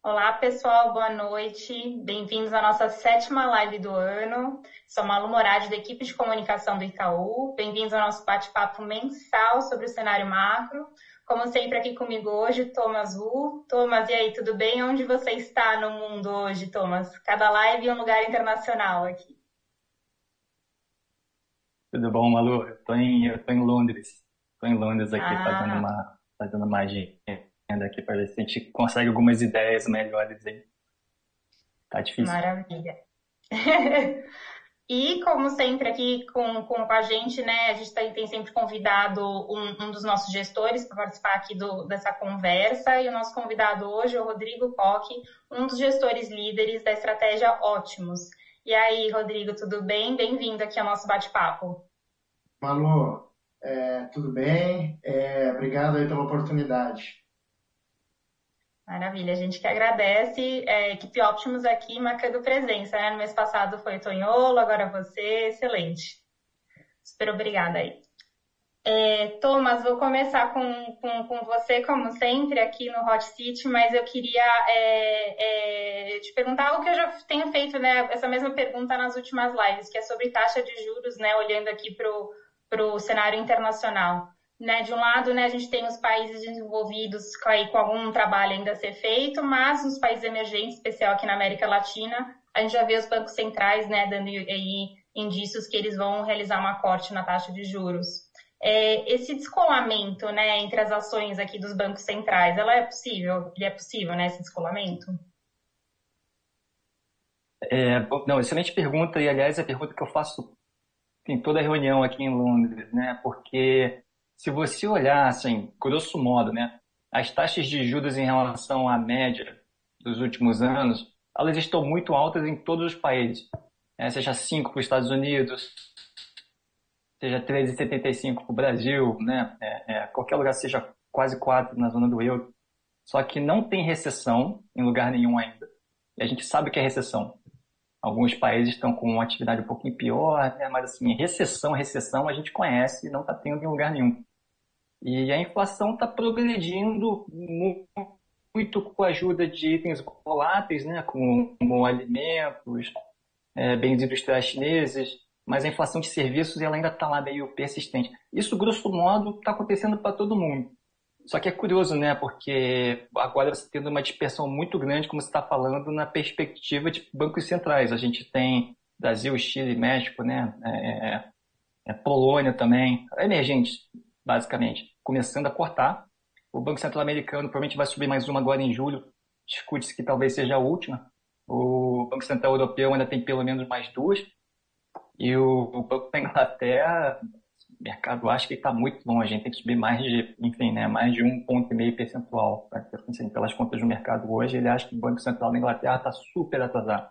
Olá, pessoal, boa noite. Bem-vindos à nossa sétima live do ano. Sou Malu Moradi, da equipe de comunicação do Itaú. Bem-vindos ao nosso bate-papo mensal sobre o cenário macro. Como sempre, aqui comigo hoje, Thomas Wu. Thomas, e aí, tudo bem? Onde você está no mundo hoje, Thomas? Cada live é um lugar internacional aqui. Tudo bom, Malu? Eu tô em Londres. Estou em Londres aqui Ah, fazendo uma agenda aqui para ver se a gente consegue algumas ideias melhores aí. Tá difícil. maravilha. E, como sempre, aqui com a gente, né, a gente tem sempre convidado um dos nossos gestores para participar aqui dessa conversa, e o nosso convidado hoje é o Rodrigo Koch, um dos gestores líderes da estratégia Ótimos. E aí, Rodrigo, tudo bem? Bem-vindo aqui ao nosso bate-papo. Malu, tudo bem? Obrigado aí pela oportunidade. Maravilha, a gente que agradece, equipe Optimus aqui marcando presença, né? No mês passado foi o Tonholo, agora você, excelente. Super obrigada aí. Thomas, vou começar com você, como sempre, aqui no Hot Seat, mas eu queria te perguntar algo que eu já tenho feito, né? Essa mesma pergunta nas últimas lives, que é sobre taxa de juros, né? Olhando aqui para o cenário internacional. Né, de um lado, né, a gente tem os países desenvolvidos aí, com algum trabalho ainda a ser feito, mas nos países emergentes, especial aqui na América Latina, a gente já vê os bancos centrais, né, dando aí indícios que eles vão realizar uma corte na taxa de juros. Esse descolamento, né, entre as ações aqui dos bancos centrais, ele é possível, né, esse descolamento? Não, excelente pergunta, e aliás, é a pergunta que eu faço em toda reunião aqui em Londres, né? Porque se você olhar, assim, grosso modo, né, as taxas de juros em relação à média dos últimos anos, elas estão muito altas em todos os países. Seja 5 para os Estados Unidos, seja 3,75 para o Brasil, né? Qualquer lugar seja quase 4 na zona do euro. Só que não tem recessão em lugar nenhum ainda. E a gente sabe o que é recessão. Alguns países estão com uma atividade um pouquinho pior, né? Mas assim, recessão a gente conhece e não está tendo em lugar nenhum. E a inflação está progredindo muito com a ajuda de itens voláteis, né? Como alimentos, bens industriais chineses, mas a inflação de serviços ela ainda está lá meio persistente. Isso, grosso modo, está acontecendo para todo mundo. Só que é curioso, né? Porque agora você tendo uma dispersão muito grande, como você está falando, na perspectiva de bancos centrais. A gente tem Brasil, Chile, México, né? Polônia também, emergentes, basicamente, começando a cortar. O Banco Central Americano provavelmente vai subir mais uma agora em julho. Discute-se que talvez seja a última. O Banco Central Europeu ainda tem pelo menos mais duas. E o Banco da Inglaterra, o mercado acha que está muito longe. A gente tem que subir mais de, enfim, né, mais de 1,5 ponto percentual. Assim, pelas contas do mercado hoje, ele acha que o Banco Central da Inglaterra está super atrasado.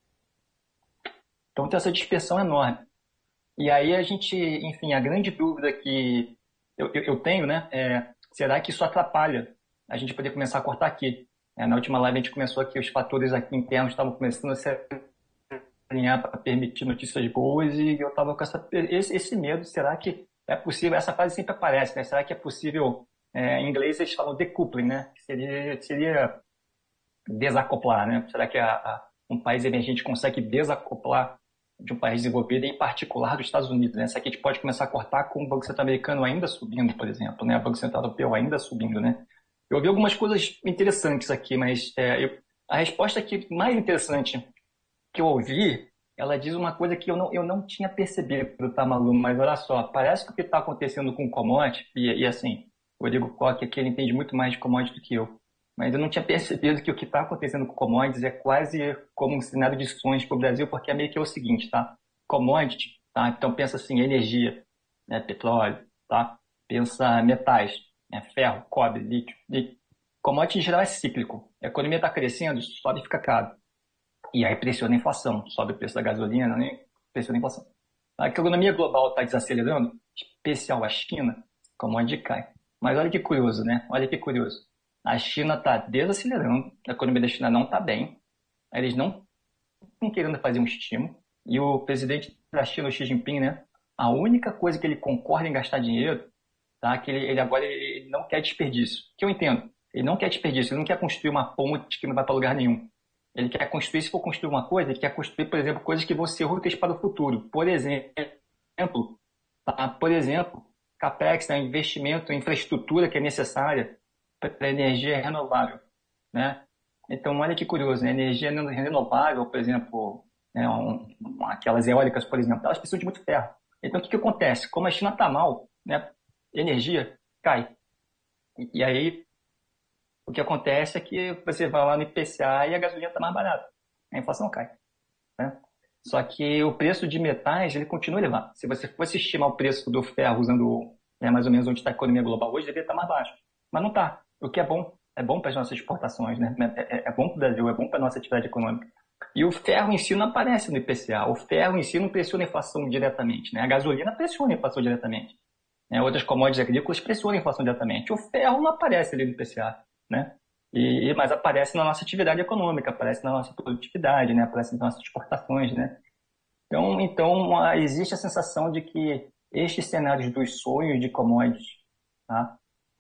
Então tem essa dispersão enorme. E aí a gente, enfim, a grande dúvida que eu tenho, né, será que isso atrapalha a gente poder começar a cortar aqui? Na última live a gente começou aqui, os fatores aqui internos estavam começando a se alinhar para permitir notícias boas e eu estava com esse medo, será que é possível, essa frase sempre aparece, né? Será que é possível, em inglês eles falam decoupling, né? Que seria desacoplar, né? Será que um país emergente consegue desacoplar de um país desenvolvido, em particular dos Estados Unidos, né? Essa aqui a gente pode começar a cortar com o Banco Central americano ainda subindo, por exemplo, né? O Banco Central europeu ainda subindo, né? Eu ouvi algumas coisas interessantes aqui, mas a resposta aqui mais interessante que eu ouvi, ela diz uma coisa que eu não tinha percebido, tá, Malu? Mas olha só, parece que o que está acontecendo com o commodity, e assim, o Rodrigo Koch aqui, ele entende muito mais de commodity do que eu, mas eu não tinha percebido que o que está acontecendo com commodities é quase como um cenário de sonhos para o Brasil, porque é meio que o seguinte, tá? Commodity, tá? Então pensa assim, energia, né? Petróleo, tá? Pensa metais, né? Ferro, cobre, lítio. Commodity em geral é cíclico. A economia está crescendo, sobe e fica caro. E aí pressiona a inflação, sobe o preço da gasolina, né? Pressiona a inflação. A economia global está desacelerando, especial a China, commodity cai. Mas olha que curioso, né? Olha que curioso. A China está desacelerando, a economia da China não está bem, eles não estão querendo fazer um estímulo, e o presidente da China, o Xi Jinping, né? A única coisa que ele concorda em gastar dinheiro, tá? Que ele agora ele não quer desperdício. Que eu entendo. Ele não quer desperdício, ele não quer construir uma ponte que não vai para lugar nenhum. Ele quer construir, se for construir uma coisa, ele quer construir, por exemplo, coisas que vão ser úteis para o futuro. Por exemplo, CAPEX, né, investimento em infraestrutura que é necessária para a energia renovável, né? Então, olha que curioso, né? Energia renovável, por exemplo, né, aquelas eólicas, por exemplo, elas precisam de muito ferro. Então, o que acontece? Como a China está mal, né, energia cai. E aí, o que acontece é que você vai lá no IPCA e a gasolina está mais barata. A inflação cai, né? Só que o preço de metais, ele continua elevado. Se você fosse estimar o preço do ferro usando, né, mais ou menos onde está a economia global hoje, deveria estar mais baixo. Mas não está. O que é bom para as nossas exportações, né? É bom para o Brasil, é bom para a nossa atividade econômica. E o ferro em si não aparece no IPCA. O ferro em si não pressiona a inflação diretamente, né? A gasolina pressiona a inflação diretamente. Né? Outras commodities agrícolas pressionam a inflação diretamente. O ferro não aparece ali no IPCA, né? Mas aparece na nossa atividade econômica, aparece na nossa produtividade, né? Aparece nas nossas exportações, né? Então, existe a sensação de que estes cenários dos sonhos de commodities, tá?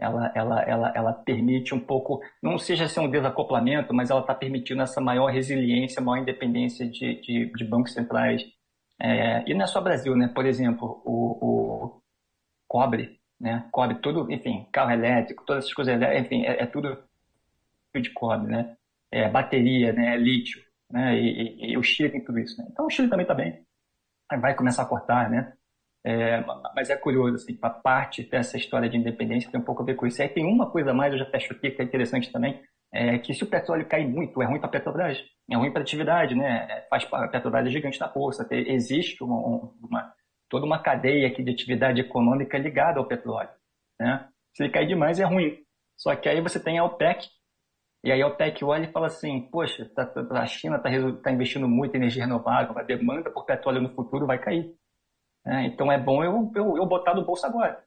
Ela permite um pouco, não seja ser um desacoplamento, mas ela está permitindo essa maior resiliência, maior independência de bancos centrais. E não é só Brasil, né? Por exemplo, o cobre, né? Cobre tudo, enfim, carro elétrico, todas essas coisas, enfim, é tudo de cobre, né? Bateria, né? Lítio, né? E o Chile tem tudo isso, né? Então o Chile também está bem, vai começar a cortar, né? Mas é curioso, assim, a parte dessa história de independência tem um pouco a ver com isso. Aí tem uma coisa a mais, eu já fecho aqui, que é interessante também, que se o petróleo cair muito, é ruim para a Petrobras, é ruim para a atividade, né? A Petrobras é gigante na bolsa, existe toda uma cadeia aqui de atividade econômica ligada ao petróleo, né? Se ele cair demais, é ruim. Só que aí você tem a OPEC, e aí a OPEC olha e fala assim, poxa, a China está investindo muito em energia renovável, a demanda por petróleo no futuro vai cair. Então é bom eu botar no bolso agora.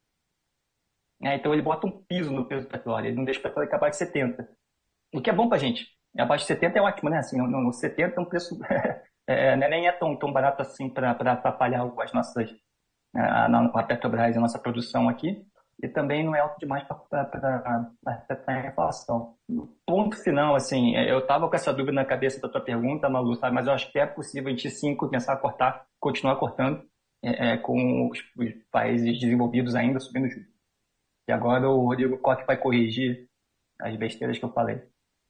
Então ele bota um piso no preço do petróleo, ele não deixa o petróleo acabar de 70. O que é bom pra gente. Abaixo de 70 é ótimo, né? Assim, no 70 é um preço nem é tão barato assim para atrapalhar as nossas, a Petrobras, a nossa produção aqui. E também não é alto demais para a inflação. Ponto final, assim, eu estava com essa dúvida na cabeça da tua pergunta, Malu, sabe? Mas eu acho que é possível a gente sim começar a cortar, continuar cortando, com os países desenvolvidos ainda subindo juros. E agora o Rodrigo Koch vai corrigir as besteiras que eu falei.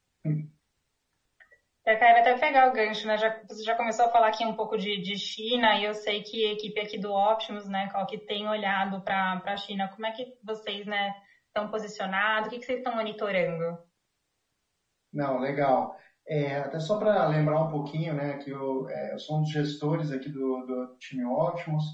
Eu quero até pegar o gancho, né? Você já começou a falar aqui um pouco de China, e eu sei que a equipe aqui do Optimus, né, que tem olhado para a China. Como é que vocês, né, estão posicionados? O que vocês estão monitorando? Não, legal. Até só para lembrar um pouquinho, né, que eu sou um dos gestores aqui do time Optimus.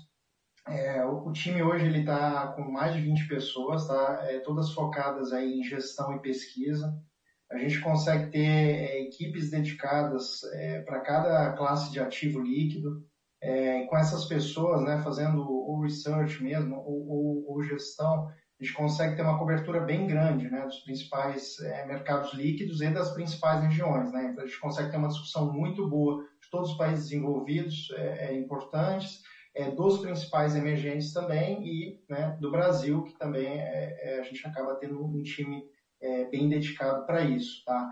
O time hoje ele está com mais de 20 pessoas, tá? Todas focadas aí em gestão e pesquisa. A gente consegue ter equipes dedicadas para cada classe de ativo líquido. Com essas pessoas, né, fazendo o research mesmo, ou gestão, a gente consegue ter uma cobertura bem grande, né, dos principais mercados líquidos e das principais regiões, né? Então a gente consegue ter uma discussão muito boa de todos os países desenvolvidos importantes, dos principais emergentes também e, né, do Brasil, que também a gente acaba tendo um time bem dedicado para isso, tá?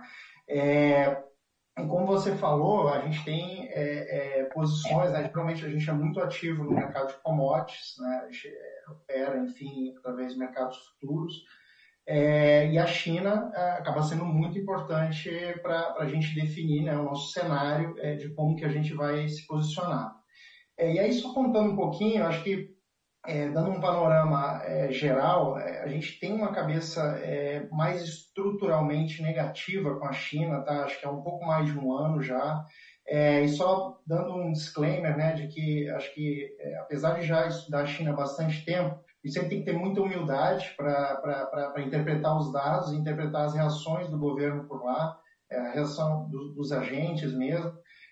E como você falou, a gente tem posições, né? Geralmente a gente é muito ativo no mercado de commodities, né? A gente opera, enfim, através de mercados futuros. E a China acaba sendo muito importante para a gente definir, né, o nosso cenário de como que a gente vai se posicionar. E aí, só contando um pouquinho, acho que dando um panorama geral, a gente tem uma cabeça mais estruturalmente negativa com a China, tá? Acho que é um pouco mais de um ano já. E só dando um disclaimer, né, de que acho que, apesar de já estudar a China há bastante tempo, e sempre tem que ter muita humildade para interpretar os dados, interpretar as reações do governo por lá, a reação dos agentes mesmo.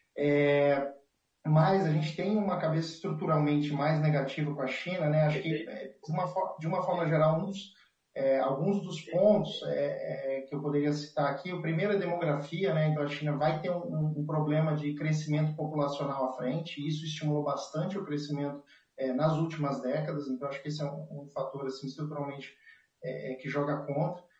Mas a gente tem uma cabeça estruturalmente mais negativa com a China, né? Acho que, de uma forma geral, alguns dos pontos que eu poderia citar aqui, o primeiro é a demografia, né? Então a China vai ter um problema de crescimento populacional à frente, e isso estimulou bastante o crescimento nas últimas décadas, então acho que esse é um fator assim, estruturalmente que joga contra.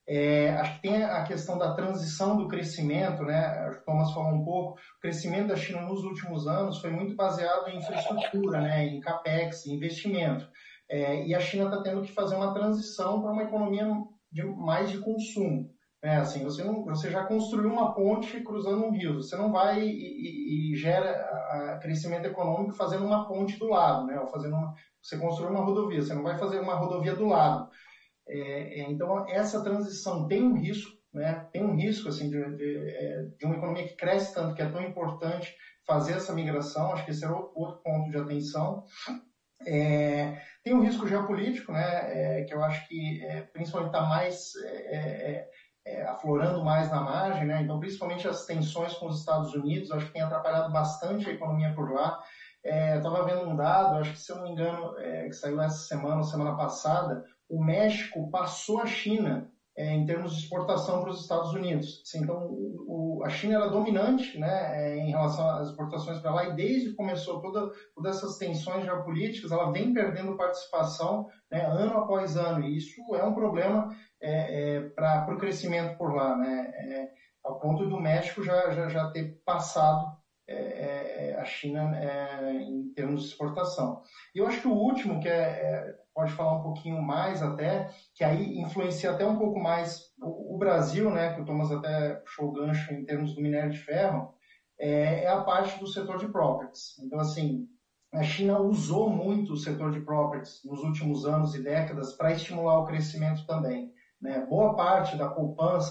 Acho que tem a questão da transição do crescimento, né? O Thomas falou um pouco. O crescimento da China nos últimos anos foi muito baseado em infraestrutura, né? Em capex, em investimento. E a China está tendo que fazer uma transição para uma economia mais de consumo. Assim, você já construiu uma ponte cruzando um rio. Você não vai e gera crescimento econômico fazendo uma ponte do lado, né? Ou você construiu uma rodovia. Você não vai fazer uma rodovia do lado. Então, essa transição tem um risco, né? Tem um risco assim, de uma economia que cresce tanto, que é tão importante fazer essa migração. Acho que esse é outro ponto de atenção. Tem um risco geopolítico, né? Que eu acho que principalmente está mais aflorando mais na margem, né? Então, principalmente as tensões com os Estados Unidos, acho que tem atrapalhado bastante a economia por lá. Eu estava vendo um dado, acho que se eu não me engano, que saiu essa semana ou semana passada, o México passou a China em termos de exportação para os Estados Unidos. Assim, então, a China era dominante, né, em relação às exportações para lá, e desde que começou todas essas tensões geopolíticas, ela vem perdendo participação, né, ano após ano, e isso é um problema para o crescimento por lá, né, ao ponto do México já ter passado a China em termos de exportação. E eu acho que o último, que pode falar um pouquinho mais até, que aí influencia até um pouco mais o Brasil, né, que o Thomas até puxou o gancho em termos do minério de ferro, é a parte do setor de properties. Então, assim, a China usou muito o setor de properties nos últimos anos e décadas para estimular o crescimento também, né? Boa parte da poupança,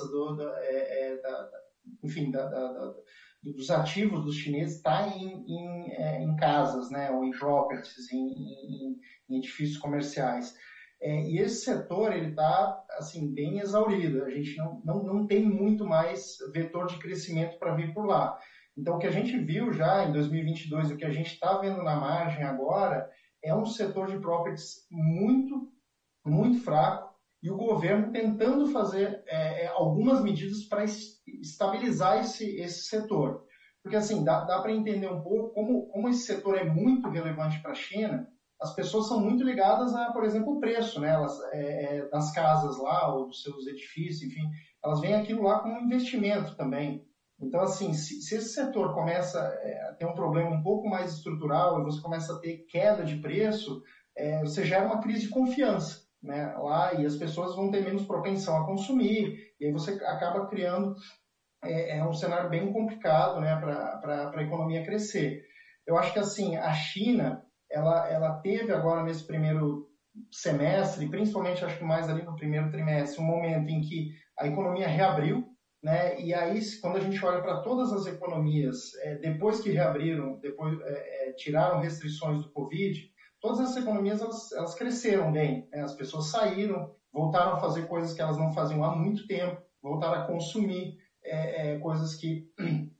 dos ativos dos chineses está em casas, né, ou em properties, em edifícios comerciais. E esse setor ele está assim, bem exaurido. A gente não tem muito mais vetor de crescimento para vir por lá. Então, o que a gente viu já em 2022, o que a gente está vendo na margem agora, é um setor de properties muito, muito fraco, e o governo tentando fazer algumas medidas para estabilizar esse setor. Porque, assim, dá para entender um pouco como esse setor é muito relevante para a China. As pessoas são muito ligadas a, por exemplo, o preço, né? Das casas lá, ou dos seus edifícios, enfim, elas veem aquilo lá como um investimento também. Então, assim, se esse setor começa a ter um problema um pouco mais estrutural e você começa a ter queda de preço, você gera uma crise de confiança, né, lá, e as pessoas vão ter menos propensão a consumir, e aí você acaba criando um cenário bem complicado, né, para a economia crescer. Eu acho que, assim, a China, ela teve agora nesse primeiro semestre, principalmente acho que mais ali no primeiro trimestre, um momento em que a economia reabriu, né, e aí quando a gente olha para todas as economias, depois que reabriram, tiraram restrições do Covid, todas as economias elas cresceram bem, né? As pessoas saíram, voltaram a fazer coisas que elas não faziam há muito tempo, voltaram a consumir coisas que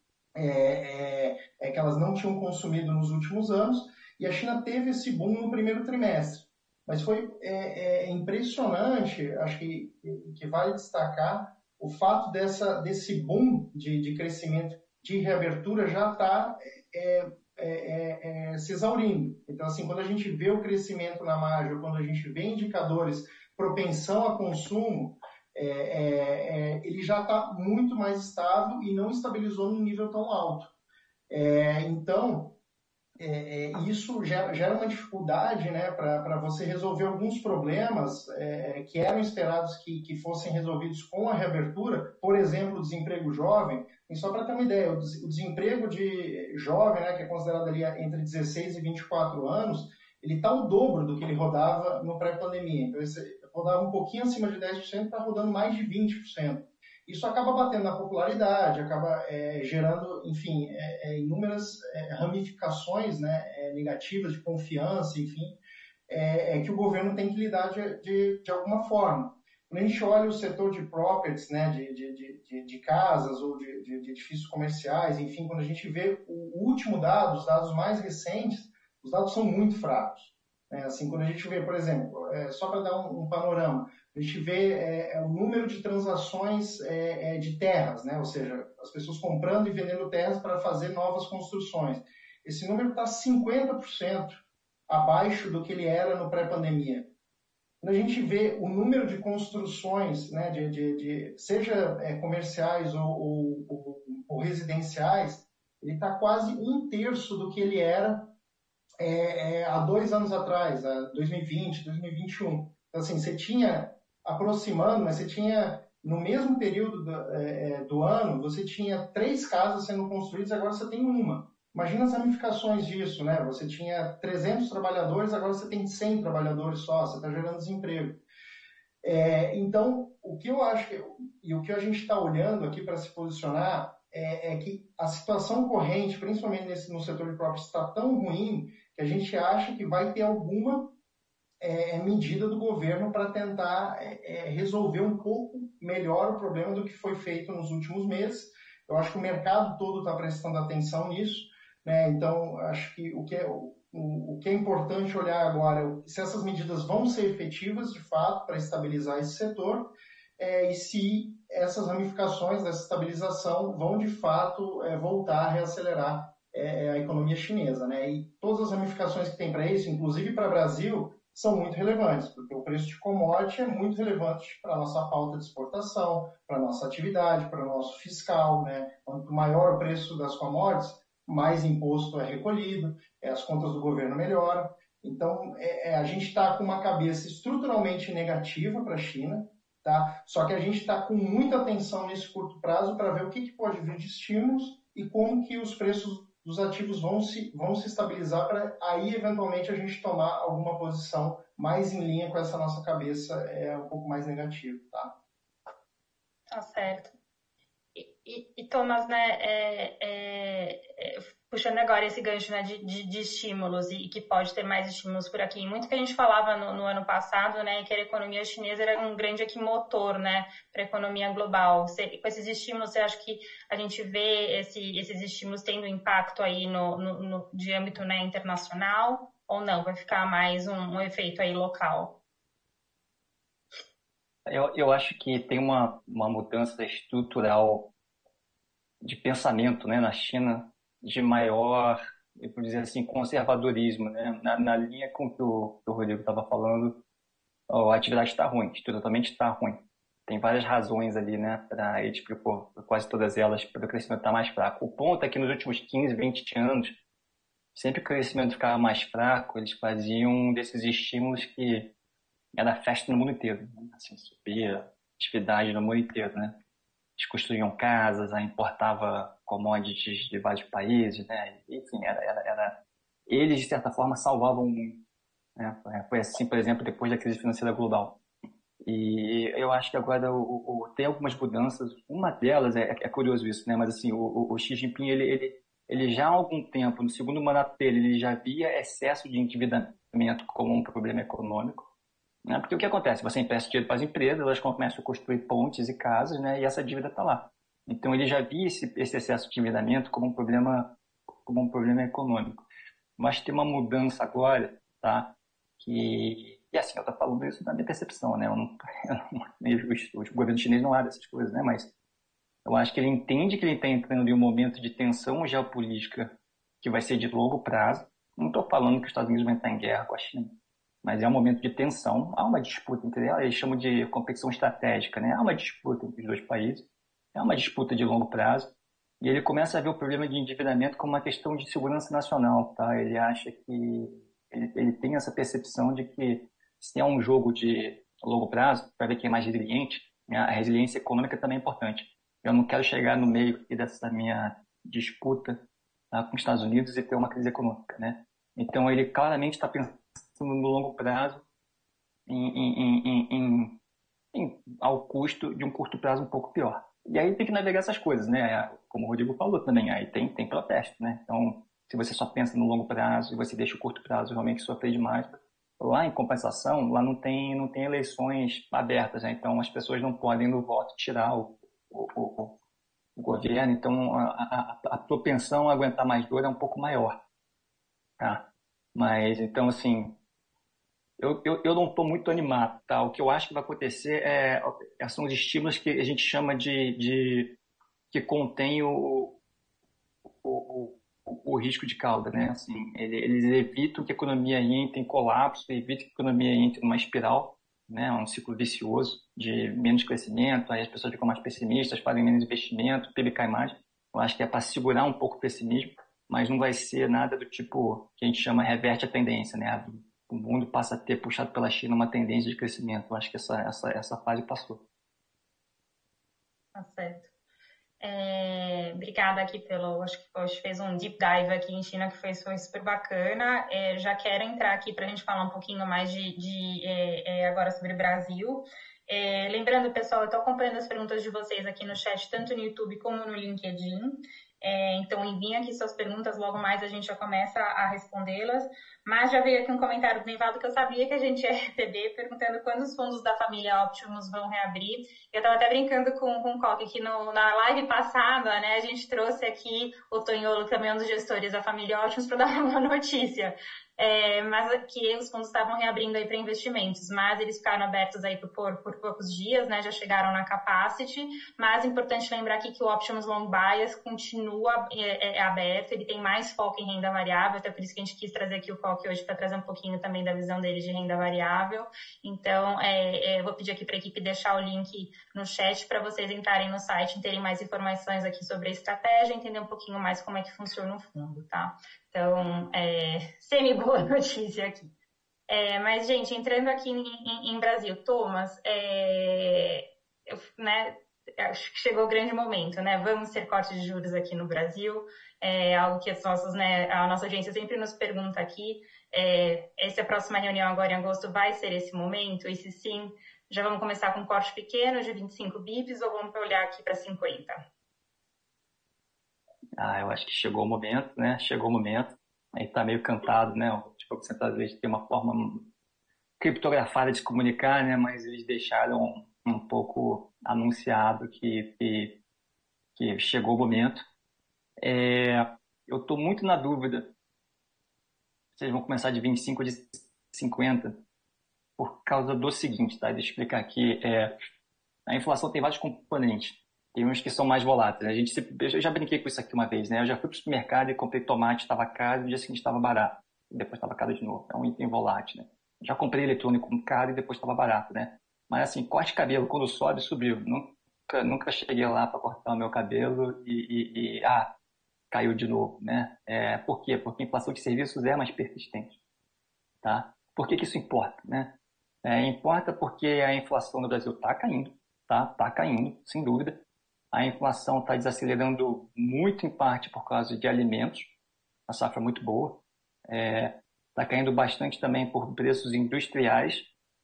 elas não tinham consumido nos últimos anos, e a China teve esse boom no primeiro trimestre. Mas foi impressionante, acho que vale destacar o fato desse boom de crescimento, de reabertura, já está se exaurindo. Então, assim, quando a gente vê o crescimento na margem, quando a gente vê indicadores, propensão a consumo, ele já está muito mais estável e não estabilizou num nível tão alto. Então, isso gera uma dificuldade, né, para você resolver alguns problemas que eram esperados que fossem resolvidos com a reabertura, por exemplo, o desemprego jovem. E só para ter uma ideia, o desemprego de jovem, né, que é considerado ali entre 16 e 24 anos, ele está o dobro do que ele rodava no pré-pandemia. Então, ele rodava um pouquinho acima de 10%, está rodando mais de 20%. Isso acaba batendo na popularidade, acaba gerando, enfim, inúmeras ramificações, né, negativas de confiança, enfim, que o governo tem que lidar de alguma forma. Quando a gente olha o setor de properties, né, de casas ou de edifícios comerciais, enfim, quando a gente vê o último dado, os dados mais recentes, os dados são muito fracos. Assim, quando a gente vê, por exemplo, só para dar um panorama, a gente vê o número de transações de terras, né? Ou seja, as pessoas comprando e vendendo terras para fazer novas construções. Esse número está 50% abaixo do que ele era no pré-pandemia. quando a gente vê o número de construções, né, seja comerciais ou residenciais, ele está quase um terço do que ele era há 2 anos atrás, 2020, 2021. Então, assim, você tinha, aproximando, mas você tinha, no mesmo período do ano, você tinha 3 casas sendo construídas, agora você tem uma. Imagina as ramificações disso, né? Você tinha 300 trabalhadores, agora você tem 100 trabalhadores só, você está gerando desemprego. Então, o que eu acho e o que a gente está olhando aqui para se posicionar que a situação corrente, principalmente no setor de properties, está tão ruim que a gente acha que vai ter alguma medida do governo para tentar resolver um pouco melhor o problema do que foi feito nos últimos meses. Eu acho que o mercado todo está prestando atenção nisso, né? Então, acho que o que é importante olhar agora é se essas medidas vão ser efetivas, de fato, para estabilizar esse setor, e se essas ramificações dessa estabilização vão, de fato, voltar a reacelerar a economia chinesa, né? E todas as ramificações que tem para isso, inclusive para o Brasil, são muito relevantes, porque o preço de commodity é muito relevante para a nossa pauta de exportação, para a nossa atividade, para o nosso fiscal, né? Quanto maior o preço das commodities, mais imposto é recolhido, as contas do governo melhoram. Então, a gente está com uma cabeça estruturalmente negativa para a China, tá? Só que a gente está com muita atenção nesse curto prazo para ver o que pode vir de estímulos e como que os preços dos ativos vão se estabilizar para aí, eventualmente, a gente tomar alguma posição mais em linha com essa nossa cabeça um pouco mais negativa, tá? Tá certo. Thomas, né, puxando agora esse gancho, né, de estímulos e que pode ter mais estímulos por aqui. Muito que a gente falava no ano passado, né, que a economia chinesa era um grande aqui motor, né, para a economia global. Com esses estímulos, você acha que a gente vê esses estímulos tendo impacto aí de âmbito, né, internacional ou não? Vai ficar mais um efeito aí local? Eu acho que tem uma mudança estrutural de pensamento, né, na China, de maior, eu vou dizer assim, conservadorismo, né? Na linha com que o Rodrigo estava falando, a atividade está ruim, estruturalmente está ruim. Tem várias razões ali, né, para ele explicou, quase todas elas, para o crescimento estar mais fraco. O ponto é que nos últimos 15, 20 anos, sempre que o crescimento ficava mais fraco, eles faziam desses estímulos que era festa no mundo inteiro, né? Assim, subia atividade no mundo inteiro, né? Eles construíam casas, aí importava commodities de vários países, né? Enfim, eles, de certa forma, salvavam o mundo, né? Foi assim, por exemplo, depois da crise financeira global. E eu acho que agora tem algumas mudanças. Uma delas, é curioso isso, né? Mas assim, o Xi Jinping, ele já há algum tempo, no segundo mandato dele, ele já via excesso de endividamento como um problema econômico, né? Porque o que acontece? Você empresta dinheiro para as empresas, elas começam a construir pontes e casas, né? E essa dívida está lá. Então ele já via esse excesso de endividamento como um problema econômico. Mas tem uma mudança agora, tá? E assim, eu estou falando isso da minha percepção, né? O governo chinês não abre essas coisas, né? Mas eu acho que ele entende que ele está entrando em um momento de tensão geopolítica que vai ser de longo prazo. Não estou falando que os Estados Unidos vão entrar em guerra com a China, mas é um momento de tensão. Há uma disputa entre eles chamam de competição estratégica, né? Há uma disputa entre os dois países, é uma disputa de longo prazo. E ele começa a ver o problema de endividamento como uma questão de segurança nacional, tá? Ele acha que ele tem essa percepção de que se é um jogo de longo prazo, para ver quem é mais resiliente, né? A resiliência econômica também é importante. Eu não quero chegar no meio dessa minha disputa, tá, com os Estados Unidos e ter uma crise econômica, né? Então ele claramente está pensando no longo prazo ao custo de um curto prazo um pouco pior. E aí tem que navegar essas coisas, né? Como o Rodrigo falou também, aí tem protesto, né? Então, se você só pensa no longo prazo e você deixa o curto prazo realmente sofrer demais, lá em compensação, lá não tem eleições abertas, né? Então as pessoas não podem no voto tirar o governo, então a propensão a aguentar mais dor é um pouco maior, tá? Mas, então, assim, eu não estou muito animado, tá? O que eu acho que vai acontecer são os estímulos que a gente chama que contém o risco de cauda, né? Assim, eles evitam que a economia entre em colapso, evitam que a economia entre numa espiral, né? Um ciclo vicioso de menos crescimento, aí as pessoas ficam mais pessimistas, fazem menos investimento, o PIB cai mais. Eu acho que é para segurar um pouco o pessimismo, mas não vai ser nada do tipo que a gente chama reverte a tendência, né? O mundo passa a ter, puxado pela China, uma tendência de crescimento. Eu acho que essa fase passou. Tá certo. Obrigada aqui acho que hoje fez um deep dive aqui em China que foi super bacana. Já quero entrar aqui para a gente falar um pouquinho mais agora sobre o Brasil. Lembrando, pessoal, eu estou acompanhando as perguntas de vocês aqui no chat, tanto no YouTube como no LinkedIn. Então, enviem aqui suas perguntas, logo mais a gente já começa a respondê-las. Mas já veio aqui um comentário do Nivaldo que eu sabia que a gente ia receber, perguntando quando os fundos da família Optimus vão reabrir. Eu estava até brincando com o Coque que na live passada, né, a gente trouxe aqui o Tonholo, que também é um dos gestores da família Optimus, para dar uma notícia. Mas que os fundos estavam reabrindo aí para investimentos, mas eles ficaram abertos aí por poucos dias, né, já chegaram na capacity, mas é importante lembrar aqui que o Optimus Long Bias continua aberto, ele tem mais foco em renda variável, até por isso que a gente quis trazer aqui o Coque hoje para trazer um pouquinho também da visão dele de renda variável. Então, eu vou pedir aqui para a equipe deixar o link no chat para vocês entrarem no site e terem mais informações aqui sobre a estratégia, entender um pouquinho mais como é que funciona o fundo, tá? Então, semi-boa notícia aqui. Mas, gente, entrando aqui em Brasil, Thomas, acho que chegou o grande momento, né? Vamos ter corte de juros aqui no Brasil, algo que a nossa agência sempre nos pergunta aqui. Essa próxima reunião agora em agosto vai ser esse momento? E se sim, já vamos começar com um corte pequeno de 25 bips ou vamos olhar aqui para 50? Eu acho que chegou o momento, né? Chegou o momento. A gente tá meio cantado, né? O Banco Central às vezes tem uma forma criptografada de se comunicar, né? Mas eles deixaram um pouco anunciado que chegou o momento. Eu estou muito na dúvida. Vocês vão começar de 25 de 50 por causa do seguinte, tá? Deixa eu explicar aqui. A inflação tem vários componentes. Tem uns que são mais voláteis. Eu já brinquei com isso aqui uma vez, né? Eu já fui para o supermercado e comprei tomate, estava caro, e no dia seguinte estava barato. Depois estava caro de novo. É um item volátil, né? Já comprei eletrônico caro e depois estava barato, né? Mas assim, corte de cabelo, quando sobe, subiu. Nunca cheguei lá para cortar o meu cabelo caiu de novo, né? Por quê? Porque a inflação de serviços é mais persistente, tá? Por que isso importa, né? Importa porque a inflação no Brasil está caindo, tá? Está caindo, sem dúvida. A inflação está desacelerando muito em parte por causa de alimentos, a safra é muito boa. Está caindo bastante também por preços industriais.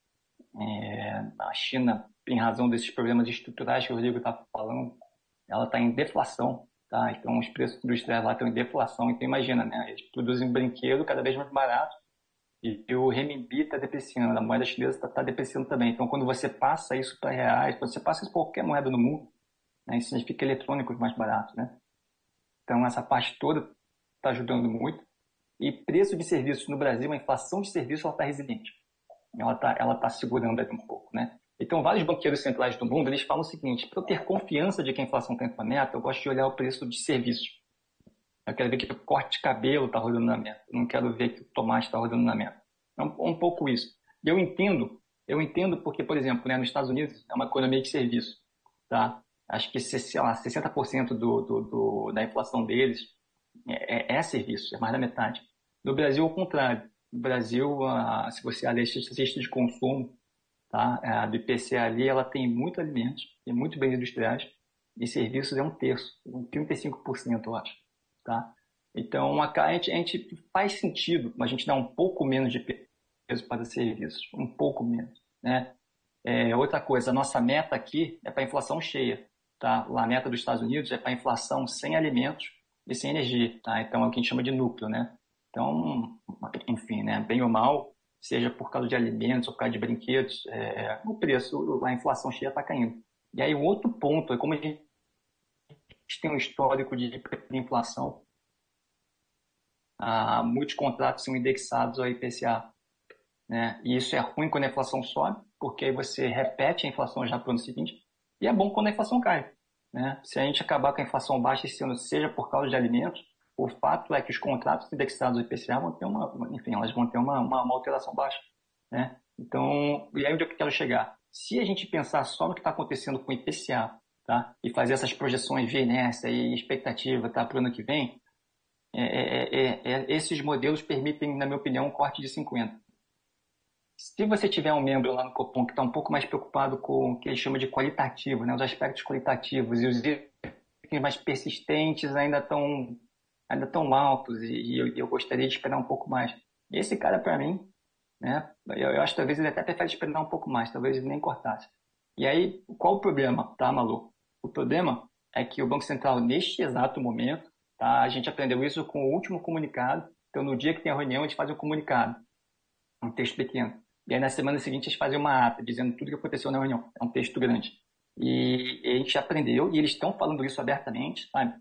A China, em razão desses problemas estruturais que o Rodrigo está falando, ela está em deflação, tá? Então os preços industriais lá estão em deflação. Então imagina, né? Eles produzem brinquedo cada vez mais barato e o renminbi está depreciando, a moeda chinesa está depreciando também. Então quando você passa isso para reais, quando você passa isso para qualquer moeda no mundo, né, isso significa eletrônicos mais baratos, né? Então essa parte toda está ajudando muito. E preço de serviços no Brasil, a inflação de serviços, ela está resiliente. Ela tá segurando aí um pouco, né? Então, vários banqueiros centrais do mundo, eles falam o seguinte: para eu ter confiança de que a inflação está indo para a meta, eu gosto de olhar o preço de serviços. Eu quero ver que o corte de cabelo está rodando na meta. Eu não quero ver que o tomate está rodando na meta. É um pouco isso. E eu entendo porque, por exemplo, né, nos Estados Unidos é uma economia de serviço, tá? Acho que, sei lá, 60% da inflação deles é serviço, é mais da metade. No Brasil, ao contrário. No Brasil, se você olhar a cesta de consumo, tá? A do IPCA ali, ela tem muito alimentos, tem muito bens industriais, e serviços é um terço, 35%, eu acho. Tá? Então, a gente faz sentido a gente dar um pouco menos de peso para serviços, um pouco menos, né? Outra coisa, a nossa meta aqui é para a inflação cheia, tá? A meta dos Estados Unidos é para a inflação sem alimentos e sem energia, tá? Então, é o que a gente chama de núcleo, né? Então, enfim, né? Bem ou mal, seja por causa de alimentos ou por causa de brinquedos, o preço, a inflação cheia está caindo. E aí, o outro ponto é como a gente tem um histórico de inflação, muitos contratos são indexados ao IPCA, né? E isso é ruim quando a inflação sobe, porque aí você repete a inflação já para o ano seguinte, e é bom quando a inflação cai, né? Se a gente acabar com a inflação baixa esse ano, seja por causa de alimentos, o fato é que os contratos indexados ao IPCA vão ter elas vão ter uma alteração baixa, né? Então, e aí onde eu quero chegar? Se a gente pensar só no que está acontecendo com o IPCA, tá? E fazer essas projeções de inércia e expectativa, tá, para o ano que vem, esses modelos permitem, na minha opinião, um corte de 50. Se você tiver um membro lá no Copom que está um pouco mais preocupado com o que ele chama de qualitativo, né, os aspectos qualitativos, e os itens mais persistentes ainda estão altos, e eu gostaria de esperar um pouco mais. Esse cara, para mim, né, eu acho que talvez ele até prefere esperar um pouco mais, talvez ele nem cortasse. E aí, qual o problema, tá, Malu? O problema é que o Banco Central, neste exato momento, tá, a gente aprendeu isso com o último comunicado. Então, no dia que tem a reunião, a gente faz um comunicado, um texto pequeno. E aí, na semana seguinte, eles fazem uma ata, dizendo tudo o que aconteceu na reunião. É um texto grande. E a gente aprendeu, e eles estão falando isso abertamente, sabe?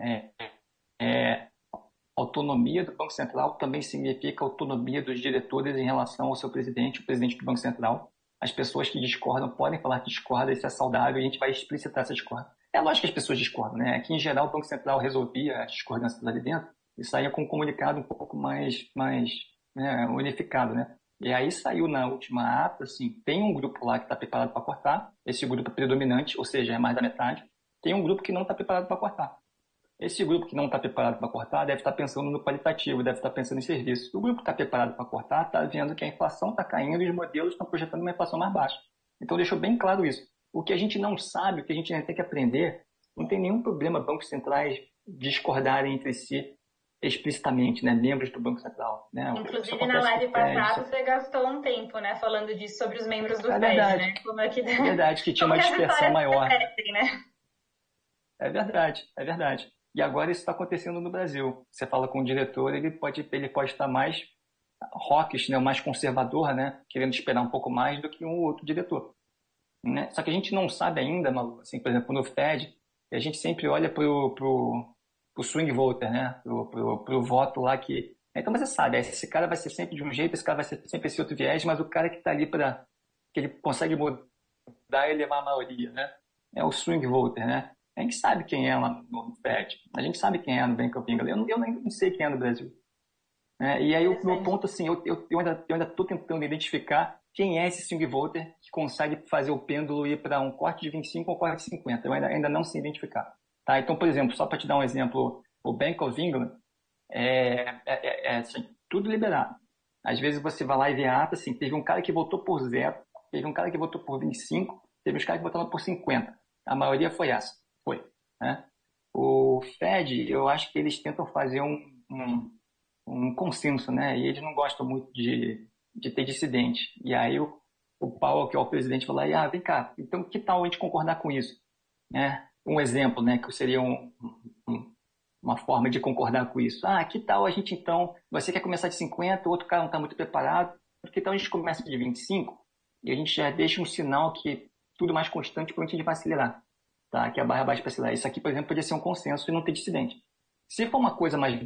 Autonomia do Banco Central também significa autonomia dos diretores em relação ao seu presidente, o presidente do Banco Central. As pessoas que discordam podem falar que discordam, isso é saudável, e a gente vai explicitar essa discórdia. É lógico que as pessoas discordam, né? Aqui, em geral, o Banco Central resolvia as discordâncias lá de dentro e saía com um comunicado um pouco mais né, unificado, né? E aí saiu na última ata, assim, tem um grupo lá que está preparado para cortar, esse grupo é predominante, ou seja, é mais da metade. Tem um grupo que não está preparado para cortar. Esse grupo que não está preparado para cortar deve estar pensando no qualitativo, deve estar pensando em serviço. O grupo que está preparado para cortar está vendo que a inflação está caindo e os modelos estão projetando uma inflação mais baixa. Então, deixou bem claro isso. O que a gente não sabe, o que a gente ainda tem que aprender, não tem nenhum problema bancos centrais discordarem entre si explicitamente, né, membros do Banco Central. Né? Inclusive, na live passada, você gastou um tempo, né, falando disso sobre os membros do FED, verdade, né? Como é que... É verdade, que tinha uma dispersão maior. Né? É verdade, é verdade. E agora isso está acontecendo no Brasil. Você fala com o diretor, ele pode estar mais hawkish, né, mais conservador, né, querendo esperar um pouco mais do que um outro diretor. Né? Só que a gente não sabe ainda, Malu, assim, por exemplo, no Fed, a gente sempre olha pro swing voter, né, pro voto lá que... Então você sabe, esse cara vai ser sempre de um jeito, esse cara vai ser sempre esse outro viés, mas o cara que está ali que ele consegue mudar e levar a maioria, né, é o swing voter, né? A gente sabe quem é lá no Fed, a gente sabe quem é no Bank of England, eu nem não sei quem é no Brasil. E aí o meu ponto, assim, eu ainda estou tentando identificar quem é esse swing voter que consegue fazer o pêndulo ir para um corte de 25 ou um corte de 50. Eu ainda não sei identificar. Tá? Então, por exemplo, só para te dar um exemplo, o Bank of England assim, tudo liberado. Às vezes você vai lá e vê a ata, assim, teve um cara que votou por 0, teve um cara que votou por 25, teve uns caras que votaram por 50. A maioria foi essa. Foi. Né? O Fed, eu acho que eles tentam fazer um consenso, né? E eles não gostam muito de ter dissidente. E aí o Powell, que é o presidente, falou aí, vem cá, então que tal a gente concordar com isso? Né? Um exemplo, né, que seria uma forma de concordar com isso. Que tal a gente então, você quer começar de 50, o outro cara não está muito preparado, que tal a gente começa de 25 e a gente já deixa um sinal que tudo mais constante para a gente vai acelerar. Tá? Que é a barra baixa para acelerar. Isso aqui, por exemplo, poderia ser um consenso e não ter dissidente. Se for uma coisa mais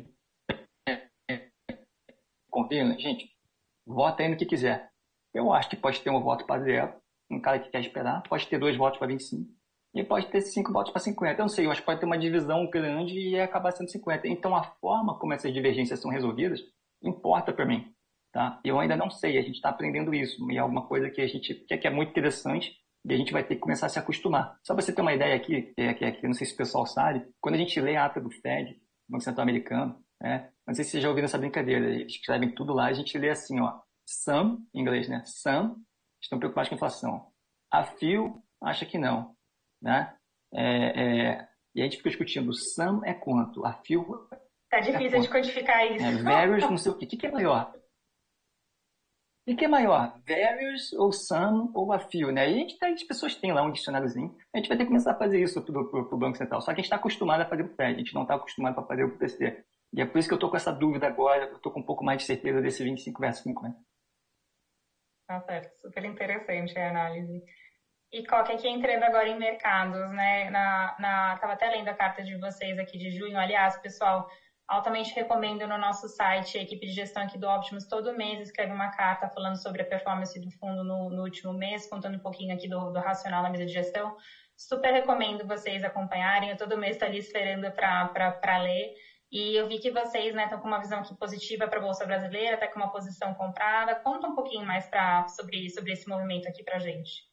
contínua, gente, vota aí no que quiser. Eu acho que pode ter um voto para 0, um cara que quer esperar, pode ter 2 votos para 25, e pode ter 5 votos para 50. Eu não sei, eu acho que pode ter uma divisão grande e acabar sendo 50. Então, a forma como essas divergências são resolvidas importa para mim. Tá? Eu ainda não sei, a gente está aprendendo isso, e é alguma coisa que a gente que é muito interessante, e a gente vai ter que começar a se acostumar. Só para você ter uma ideia aqui, que não sei se o pessoal sabe, quando a gente lê a ata do Fed, Banco Central Americano, né? Não sei se vocês já ouviram essa brincadeira, eles escrevem tudo lá, a gente lê assim, some, em inglês, né? Some, estão preocupados com a inflação. A few, acha que não, né? E a gente fica discutindo, some é quanto? A few tá difícil de quantificar isso. Various, não sei o quê. O que é maior? O que é maior? Various ou some ou a few, né? E as pessoas têm lá um dicionáriozinho. A gente vai ter que começar a fazer isso pro Banco Central. Só que a gente está acostumado a fazer o Fed, a gente não está acostumado a fazer o BTC. E é por isso que eu estou com essa dúvida agora, eu estou com um pouco mais de certeza desse 25 versus 50. Tá certo, super interessante a análise. E Coca, aqui entrando agora em mercados, né? Tava até lendo a carta de vocês aqui de junho. Aliás, pessoal, altamente recomendo no nosso site, a equipe de gestão aqui do Optimus todo mês escreve uma carta falando sobre a performance do fundo no último mês, contando um pouquinho aqui do racional na mesa de gestão. Super recomendo vocês acompanharem, eu todo mês estou ali esperando para ler. E eu vi que vocês, né, estão com uma visão aqui positiva para a Bolsa Brasileira, até com uma posição comprada. Conta um pouquinho mais sobre esse movimento aqui para a gente.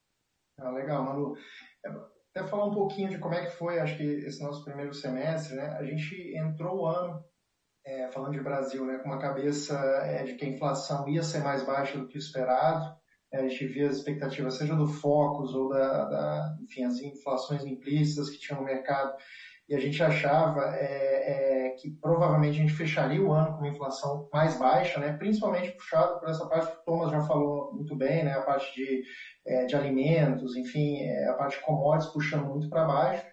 Legal, Manu. Até falar um pouquinho de como é que foi, acho que esse nosso primeiro semestre, né? A gente entrou o ano, falando de Brasil, né, com uma cabeça de que a inflação ia ser mais baixa do que o esperado. A gente via as expectativas, seja do Focus ou enfim, as inflações implícitas que tinham no mercado, e a gente achava que provavelmente a gente fecharia o ano com uma inflação mais baixa, né, principalmente puxado por essa parte que o Thomas já falou muito bem, né, a parte de alimentos, enfim, a parte de commodities puxando muito para baixo.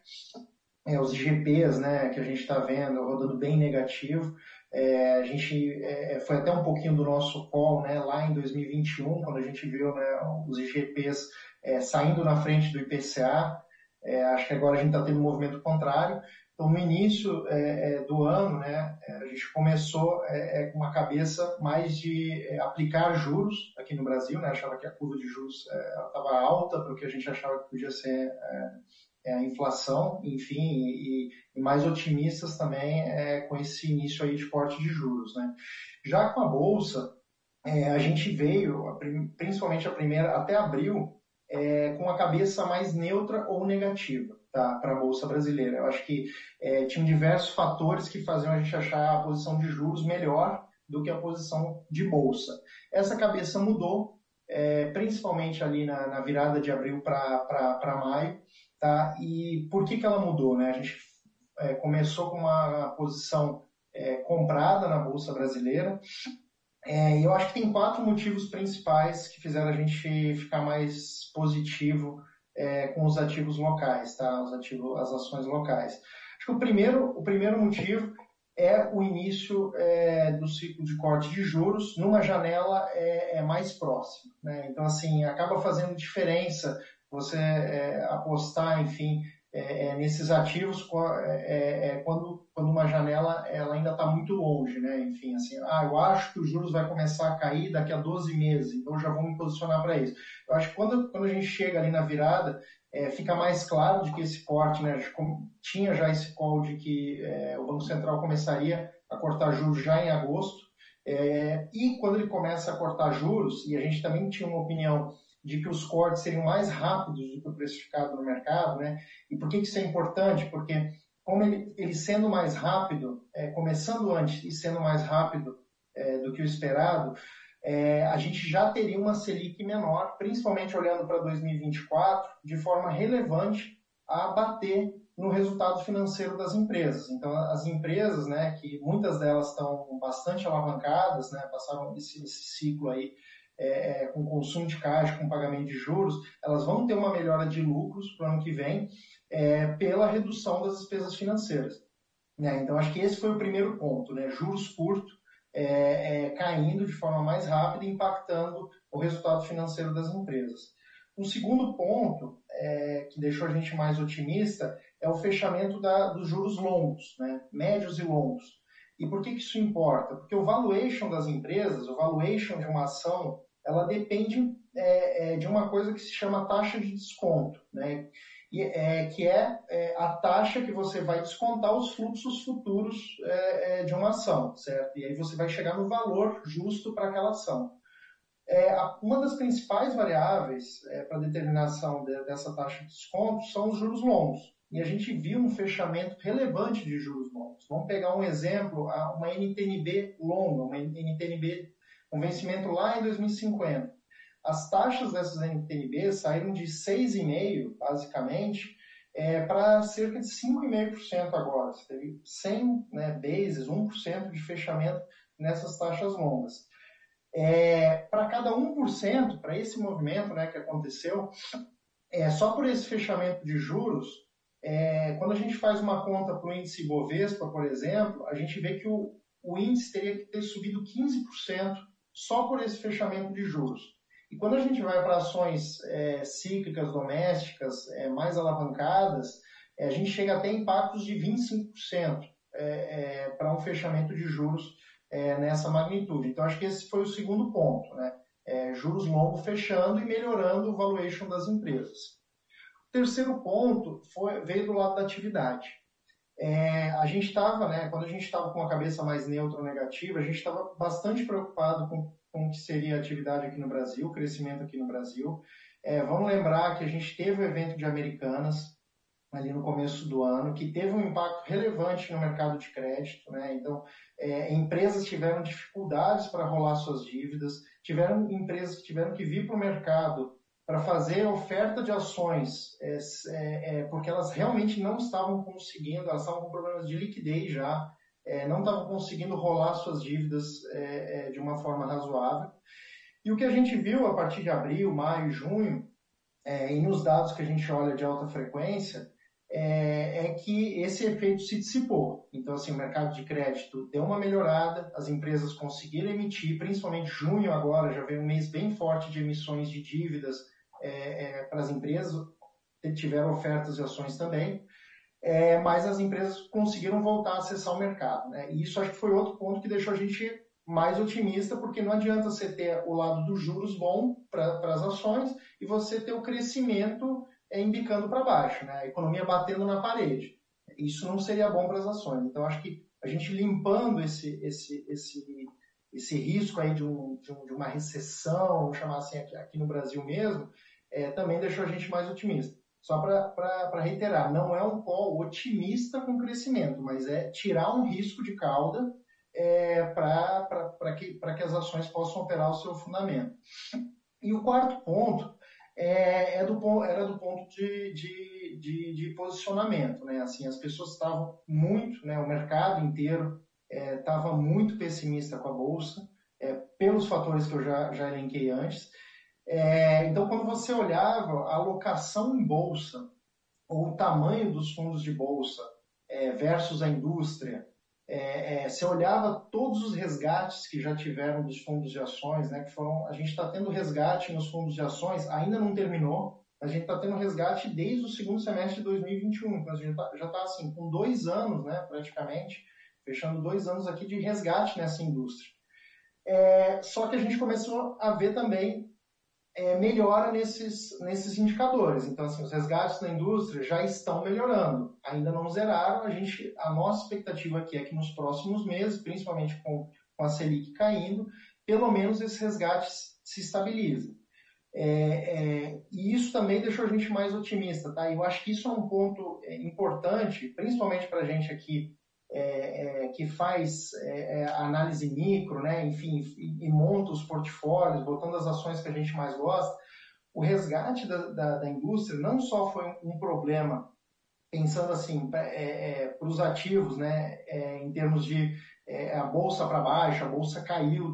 Os IGPs, né, que a gente está vendo rodando bem negativo. A gente foi até um pouquinho do nosso call, né, lá em 2021, quando a gente viu, né, os IGPs saindo na frente do IPCA. Acho que agora a gente está tendo um movimento contrário. Então, no início do ano, né, a gente começou com uma cabeça mais de aplicar juros aqui no Brasil, né, achava que a curva de juros estava alta para o que a gente achava que podia ser a inflação, enfim, e mais otimistas também com esse início aí de corte de juros, né. Já com a Bolsa, a gente veio, principalmente até abril, com a cabeça mais neutra ou negativa, tá, para a Bolsa Brasileira. Eu acho que tinham diversos fatores que faziam a gente achar a posição de juros melhor do que a posição de Bolsa. Essa cabeça mudou, principalmente ali na virada de abril para maio, tá? E por que ela mudou, né? A gente começou com uma posição comprada na Bolsa Brasileira. E eu acho que tem 4 motivos principais que fizeram a gente ficar mais positivo com os ativos locais, tá? As ações locais. Acho que o primeiro motivo é o início do ciclo de corte de juros numa janela mais próxima, né? Então, assim, acaba fazendo diferença você apostar, enfim, nesses ativos quando uma janela ela ainda está muito longe, né? Enfim, assim, eu acho que os juros vai começar a cair daqui a 12 meses, então eu já vou me posicionar para isso. Eu acho que quando a gente chega ali na virada, fica mais claro de que esse corte, né? A gente tinha já esse call de que o Banco Central começaria a cortar juros já em agosto, e quando ele começa a cortar juros, e a gente também tinha uma opinião de que os cortes seriam mais rápidos do que o precificado no mercado, né? E por que isso é importante? Porque como ele sendo mais rápido, começando antes e sendo mais rápido do que o esperado, a gente já teria uma Selic menor, principalmente olhando para 2024, de forma relevante a bater no resultado financeiro das empresas. Então, as empresas, né, que muitas delas estão bastante alavancadas, né, passaram esse ciclo aí com consumo de caixa, com pagamento de juros, elas vão ter uma melhora de lucros para o ano que vem pela redução das despesas financeiras, né? Então, acho que esse foi o primeiro ponto, né? Juros curtos caindo de forma mais rápida, impactando o resultado financeiro das empresas. Um segundo ponto que deixou a gente mais otimista é o fechamento dos juros longos, né? Médios e longos. E por que isso importa? Porque o valuation das empresas, o valuation de uma ação, ela depende de uma coisa que se chama taxa de desconto, né? Que é a taxa que você vai descontar os fluxos futuros de uma ação, certo? E aí você vai chegar no valor justo para aquela ação. Uma das principais variáveis para a determinação dessa taxa de desconto são os juros longos. E a gente viu um fechamento relevante de juros longos. Vamos pegar um exemplo, uma NTNB longa, uma NTNB com vencimento lá em 2050. As taxas dessas NTNB saíram de 6,5%, basicamente, para cerca de 5,5% agora. Você teve 100 bases, 1% de fechamento nessas taxas longas. Para cada 1%, para esse movimento que aconteceu, só por esse fechamento de juros, quando a gente faz uma conta para o índice Bovespa, por exemplo, a gente vê que o índice teria que ter subido 15% só por esse fechamento de juros. E quando a gente vai para ações cíclicas, domésticas, mais alavancadas, a gente chega até impactos de 25% para um fechamento de juros nessa magnitude. Então, acho que esse foi o segundo ponto, né? Juros longos fechando e melhorando o valuation das empresas. O terceiro ponto veio do lado da atividade. A gente estava, né, quando a gente estava com a cabeça mais neutra ou negativa, a gente estava bastante preocupado com o que seria a atividade aqui no Brasil, o crescimento aqui no Brasil. Vamos lembrar que a gente teve o evento de Americanas ali no começo do ano, que teve um impacto relevante no mercado de crédito, né? Então, empresas tiveram dificuldades para rolar suas dívidas, tiveram empresas que tiveram que vir para o mercado para fazer oferta de ações, porque elas realmente não estavam conseguindo, elas estavam com problemas de liquidez já, não estavam conseguindo rolar suas dívidas de uma forma razoável. E o que a gente viu a partir de abril, maio, junho, e nos dados que a gente olha de alta frequência, que esse efeito se dissipou. Então, assim, o mercado de crédito deu uma melhorada, as empresas conseguiram emitir, principalmente junho agora, já veio um mês bem forte de emissões de dívidas para as empresas, tiveram ofertas de ações também, mas as empresas conseguiram voltar a acessar o mercado, né? E isso acho que foi outro ponto que deixou a gente mais otimista, porque não adianta você ter o lado dos juros bom para as ações e você ter o crescimento embicando para baixo, né? A economia batendo na parede. Isso não seria bom para as ações. Então, acho que a gente limpando esse risco aí de uma recessão, vamos chamar assim aqui no Brasil mesmo, também deixou a gente mais otimista. Só para reiterar, não é um call otimista com crescimento, mas é tirar um risco de cauda para que as ações possam operar o seu fundamento. E o quarto ponto era do ponto de posicionamento, né? Assim, as pessoas estavam muito, né, o mercado inteiro estava muito pessimista com a Bolsa, pelos fatores que eu já elenquei antes. Então, quando você olhava a alocação em Bolsa, ou o tamanho dos fundos de Bolsa versus a indústria, você olhava todos os resgates que já tiveram dos fundos de ações, né, a gente está tendo resgate nos fundos de ações, ainda não terminou, a gente está tendo resgate desde o segundo semestre de 2021, então a gente já está assim, com 2 anos, né, praticamente, fechando 2 anos aqui de resgate nessa indústria. Só que a gente começou a ver também melhora nesses indicadores. Então, assim, os resgates na indústria já estão melhorando. Ainda não zeraram. A nossa expectativa aqui é que nos próximos meses, principalmente com a Selic caindo, pelo menos esses resgates se estabilizem. E isso também deixou a gente mais otimista, tá? Eu acho que isso é um ponto importante, principalmente para a gente aqui que faz análise micro, né, enfim, e monta os portfólios, botando as ações que a gente mais gosta. O resgate da indústria não só foi um problema, pensando assim, para os ativos, né, em termos de a bolsa para baixo, a bolsa caiu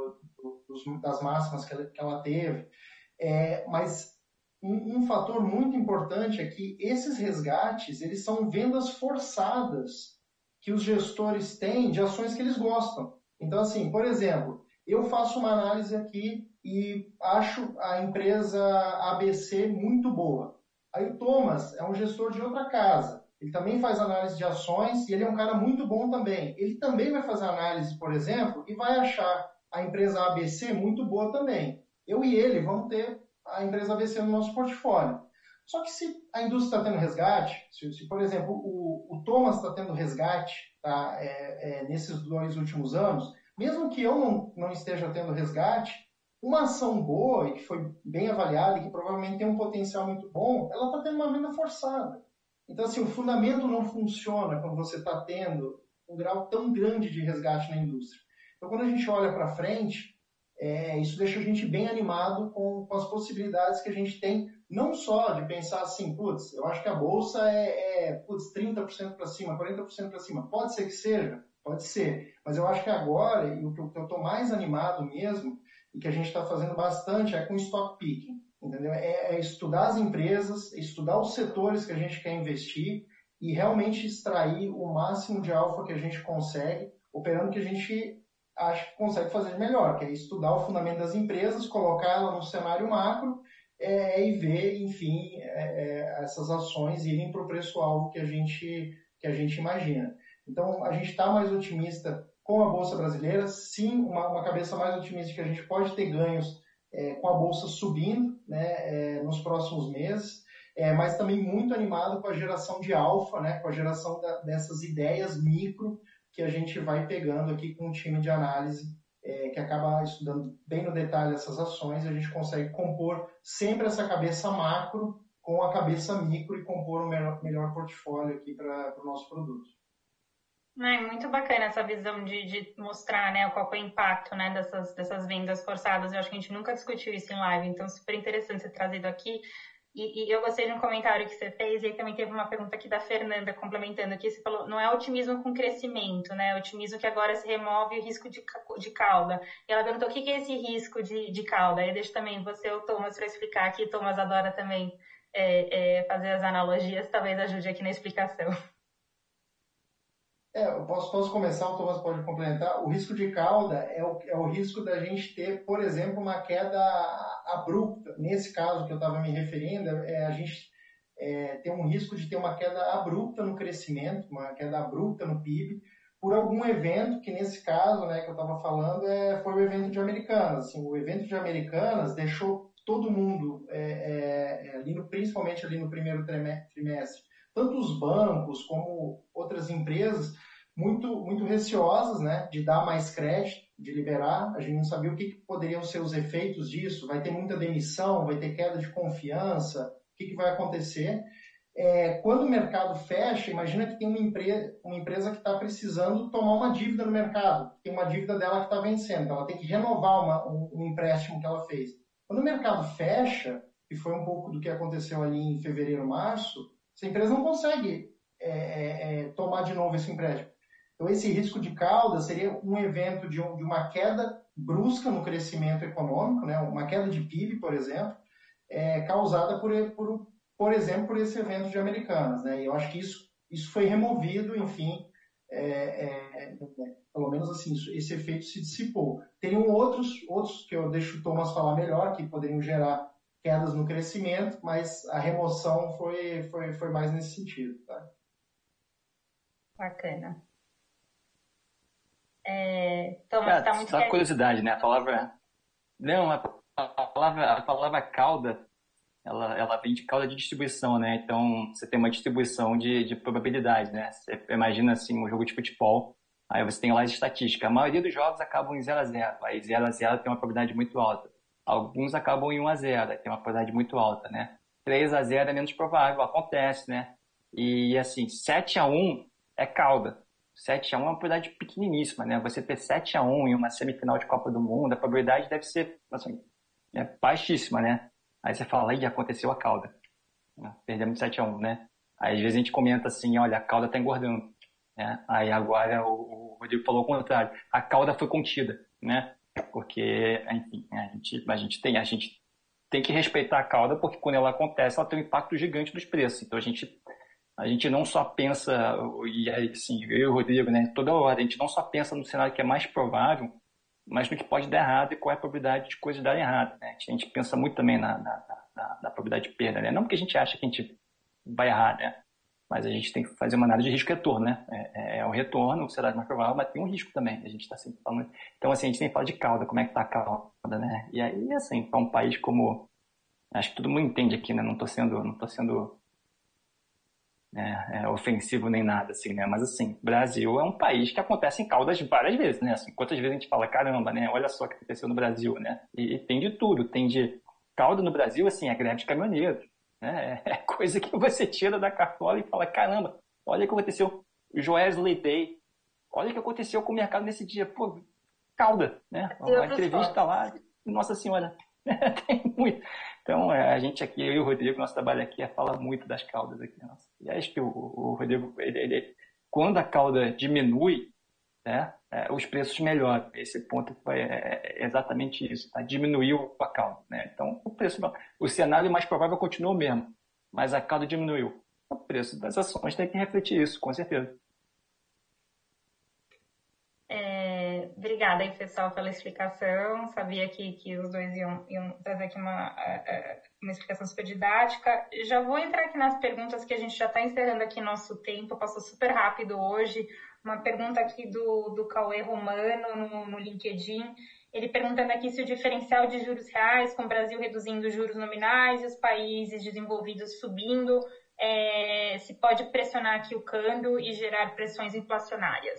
das máximas que ela teve, mas um fator muito importante é que esses resgates, eles são vendas forçadas que os gestores têm de ações que eles gostam. Então, assim, por exemplo, eu faço uma análise aqui e acho a empresa ABC muito boa. Aí o Thomas é um gestor de outra casa. Ele também faz análise de ações e ele é um cara muito bom também. Ele também vai fazer análise, por exemplo, e vai achar a empresa ABC muito boa também. Eu e ele vamos ter a empresa ABC no nosso portfólio. Só que se a indústria está tendo resgate, se por exemplo, o Thomas está tendo resgate tá, nesses 2 últimos anos, mesmo que eu não esteja tendo resgate, uma ação boa e que foi bem avaliada e que provavelmente tem um potencial muito bom, ela está tendo uma venda forçada. Então, assim, o fundamento não funciona quando você está tendo um grau tão grande de resgate na indústria. Então, quando a gente olha para frente, isso deixa a gente bem animado com as possibilidades que a gente tem, não só de pensar assim, putz, eu acho que a bolsa é 30% para cima, 40% para cima. Pode ser que seja? Pode ser. Mas eu acho que agora, e o que eu estou mais animado mesmo, e que a gente está fazendo bastante, é com stock picking. Entendeu? É estudar as empresas, estudar os setores que a gente quer investir e realmente extrair o máximo de alfa que a gente consegue, operando o que a gente acha que consegue fazer melhor, que é estudar o fundamento das empresas, colocar ela no cenário macro e ver, enfim, essas ações irem para o preço-alvo que a gente imagina. Então, a gente está mais otimista com a Bolsa Brasileira, sim, uma cabeça mais otimista que a gente pode ter ganhos com a Bolsa subindo, né, nos próximos meses. mas também muito animado com a geração de alfa, né, com a geração dessas ideias micro que a gente vai pegando aqui com um time de análise que acaba estudando bem no detalhe essas ações, e a gente consegue compor sempre essa cabeça macro com a cabeça micro e compor um melhor portfólio aqui para o nosso produto. É muito bacana essa visão de mostrar, né, qual foi o impacto, né, dessas vendas forçadas. Eu acho que a gente nunca discutiu isso em live, então super interessante ser trazido aqui. E eu gostei de um comentário que você fez, e aí também teve uma pergunta aqui da Fernanda, complementando aqui, você falou, não é otimismo com crescimento, né, é otimismo que agora se remove o risco de cauda. E ela perguntou o que é esse risco de cauda. Aí deixa também você ou o Thomas para explicar aqui, Thomas adora também fazer as analogias, talvez ajude aqui na explicação. Eu posso começar, o Thomas pode complementar. O risco de cauda é o risco da gente ter, por exemplo, uma queda abrupta. Nesse caso que eu estava me referindo, a gente tem um risco de ter uma queda abrupta no crescimento, uma queda abrupta no PIB, por algum evento, que nesse caso, né, que eu estava falando, foi o evento de Americanas. Assim, o evento de Americanas deixou todo mundo, principalmente ali no primeiro trimestre, tanto os bancos como outras empresas, muito, muito receosas, né, de dar mais crédito, de liberar. A gente não sabia o que poderiam ser os efeitos disso. Vai ter muita demissão, vai ter queda de confiança, o que vai acontecer. Quando o mercado fecha, imagina que tem uma empresa que está precisando tomar uma dívida no mercado, tem uma dívida dela que está vencendo, então ela tem que renovar um empréstimo que ela fez. Quando o mercado fecha, e foi um pouco do que aconteceu ali em fevereiro, março, essa empresa não consegue tomar de novo esse empréstimo. Então, esse risco de cauda seria um evento de uma queda brusca no crescimento econômico, né? Uma queda de PIB, por exemplo, causada, por exemplo, por esse evento de Americanas. Né? E eu acho que isso foi removido, enfim, pelo menos assim, esse efeito se dissipou. Teriam outros que eu deixo o Thomas falar melhor, que poderiam gerar quedas no crescimento, mas a remoção foi mais nesse sentido. Tá? Bacana. Thomas, está muito só curiosidade, né? A palavra... Não, a palavra cauda, ela vem de cauda de distribuição, né? Então, você tem uma distribuição de probabilidade, né? Você imagina, assim, um jogo de futebol, aí você tem lá as estatísticas. A maioria dos jogos acabam em 0-0. Aí 0-0 tem uma probabilidade muito alta. Alguns acabam em 1-0, tem uma probabilidade muito alta, né? 3-0 é menos provável, acontece, né? E, assim, 7-1 é cauda. 7-1 é uma probabilidade pequeniníssima, né? Você ter 7-1 em uma semifinal de Copa do Mundo, a probabilidade deve ser, assim, baixíssima, né? Aí você fala, aí aconteceu a cauda. Perdemos 7-1, né? Aí às vezes a gente comenta assim, olha, a cauda tá engordando. Né? Aí agora o Rodrigo falou o contrário. A cauda foi contida, né? Porque, enfim, a gente tem que respeitar a cauda, porque quando ela acontece, ela tem um impacto gigante nos preços. Então a gente não só pensa, e assim, eu e o Rodrigo, né, toda hora, a gente não só pensa no cenário que é mais provável, mas no que pode dar errado e qual é a probabilidade de coisas darem errado. Né? A gente pensa muito também na probabilidade de perda, né? Não porque a gente acha que a gente vai errar, né? Mas a gente tem que fazer uma análise de risco-retorno, né? É o retorno, o cenário mais provável, mas tem um risco também. A gente está sempre falando. Então, assim, a gente sempre fala de cauda, como é que está a cauda, né? E aí, assim, para um país como... Acho que todo mundo entende aqui, né? Não estou sendo ofensivo nem nada, assim, né? Mas, assim, Brasil é um país que acontece em caudas várias vezes, né? Assim, quantas vezes a gente fala, caramba, né? Olha só o que aconteceu no Brasil, né? E tem de tudo. Tem de cauda no Brasil, assim, é greve de caminhoneiros. Né? É coisa que você tira da cartola e fala, caramba, olha o que aconteceu. O Joesley Day. Olha o que aconteceu com o mercado nesse dia. Pô, cauda, né? Uma entrevista lá, nossa senhora. Tem muito. Então, a gente aqui, eu e o Rodrigo, nosso trabalho aqui fala muito das caudas aqui. Nossa. E acho que o Rodrigo, quando a cauda diminui, né, os preços melhoram. Esse ponto é exatamente isso. Tá? Diminuiu a cauda. Né? Então, o cenário mais provável continua o mesmo, mas a cauda diminuiu. O preço das ações tem que refletir isso, com certeza. Obrigada aí, pessoal, pela explicação. Sabia que os dois iam trazer aqui uma explicação super didática. Já vou entrar aqui nas perguntas, que a gente já está encerrando aqui nosso tempo. Passou super rápido hoje. Uma pergunta aqui do Cauê Romano no LinkedIn. Ele perguntando aqui se o diferencial de juros reais, com o Brasil reduzindo os juros nominais e os países desenvolvidos subindo, se pode pressionar aqui o câmbio e gerar pressões inflacionárias.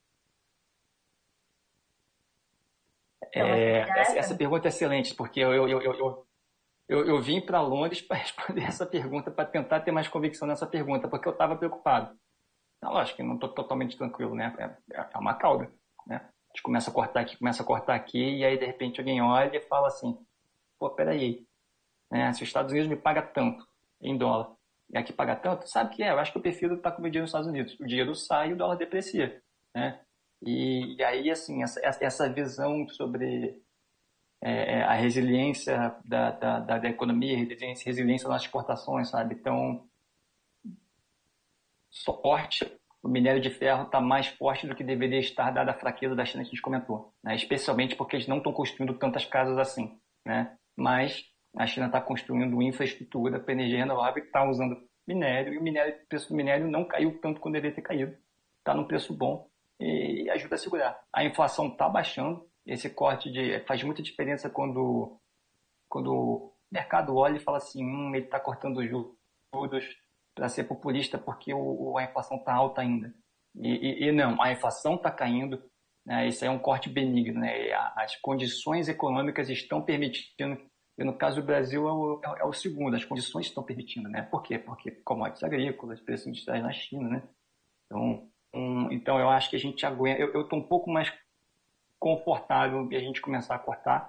Essa pergunta é excelente, porque eu vim para Londres para responder essa pergunta, para tentar ter mais convicção nessa pergunta, porque eu estava preocupado. Não, lógico que não estou totalmente tranquilo, né? É uma cauda, né? A gente começa a cortar aqui, e aí de repente alguém olha e fala assim, pô, peraí, né? Se os Estados Unidos me paga tanto em dólar, e aqui paga tanto, sabe o que é? Eu acho que eu prefiro estar com o meu dinheiro nos Estados Unidos. O dinheiro sai e o dólar deprecia, né? E aí, assim, essa visão sobre a resiliência da economia, resiliência das exportações, sabe? Então, forte, o minério de ferro está mais forte do que deveria estar, dada a fraqueza da China que a gente comentou, né? Especialmente porque eles não estão construindo tantas casas assim, né? Mas a China está construindo infraestrutura para energia renovável e está usando minério, e o preço do minério não caiu tanto quanto deveria ter caído. Está num preço bom e ajuda a segurar. A inflação está baixando, esse corte faz muita diferença quando o mercado olha e fala assim, ele está cortando os juros para ser populista porque a inflação está alta ainda. E não, a inflação está caindo, né? Isso é um corte benigno, né? As condições econômicas estão permitindo, e no caso do Brasil é o segundo, as condições estão permitindo, né? Por quê? Porque commodities agrícolas, preços industriais na China, né? Então eu acho que a gente aguenta, eu estou um pouco mais confortável de a gente começar a cortar.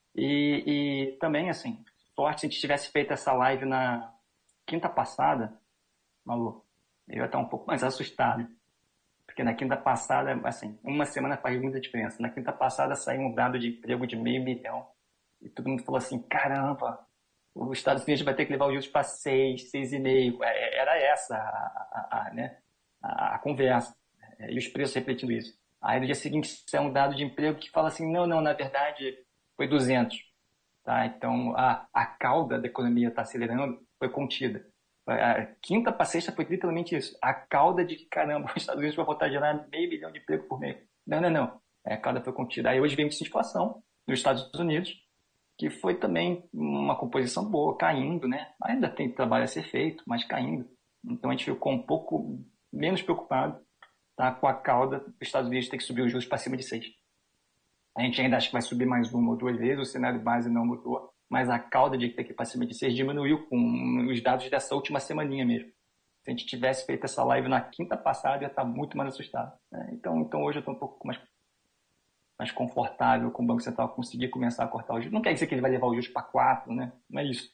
E também, assim, sorte se a gente tivesse feito essa live na quinta passada, Malu, eu ia estar um pouco mais assustado. Porque na quinta passada, assim, uma semana faz muita diferença. Na quinta passada saiu um dado de emprego de 500 mil. E todo mundo falou assim, caramba, os Estados Unidos vai ter que levar os juros para 6, 6,5. Era essa né, a conversa. E os preços repetindo isso. Aí no dia seguinte sai um dado de emprego que fala assim, não, na verdade foi 200. Tá? Então a cauda da economia está acelerando, foi contida. A quinta para sexta foi literalmente isso. A cauda de que, caramba, os Estados Unidos vão voltar a gerar 500 mil de emprego por mês. Não. A cauda foi contida. Aí hoje vem essa inflação nos Estados Unidos, que foi também uma composição boa, caindo, né? Ainda tem trabalho a ser feito, mas caindo. Então a gente ficou um pouco menos preocupado, tá, com a cauda dos Estados Unidos ter que subir os juros para cima de 6. A gente ainda acha que vai subir mais uma ou duas vezes, o cenário base não mudou, mas a cauda de ter que ir para cima de 6 diminuiu com os dados dessa última semaninha mesmo. Se a gente tivesse feito essa live na quinta passada, ia estar muito mais assustado, né? Então hoje eu estou um pouco mais confortável com o Banco Central conseguir começar a cortar os juros. Não quer dizer que ele vai levar os juros para 4, né? Não é isso.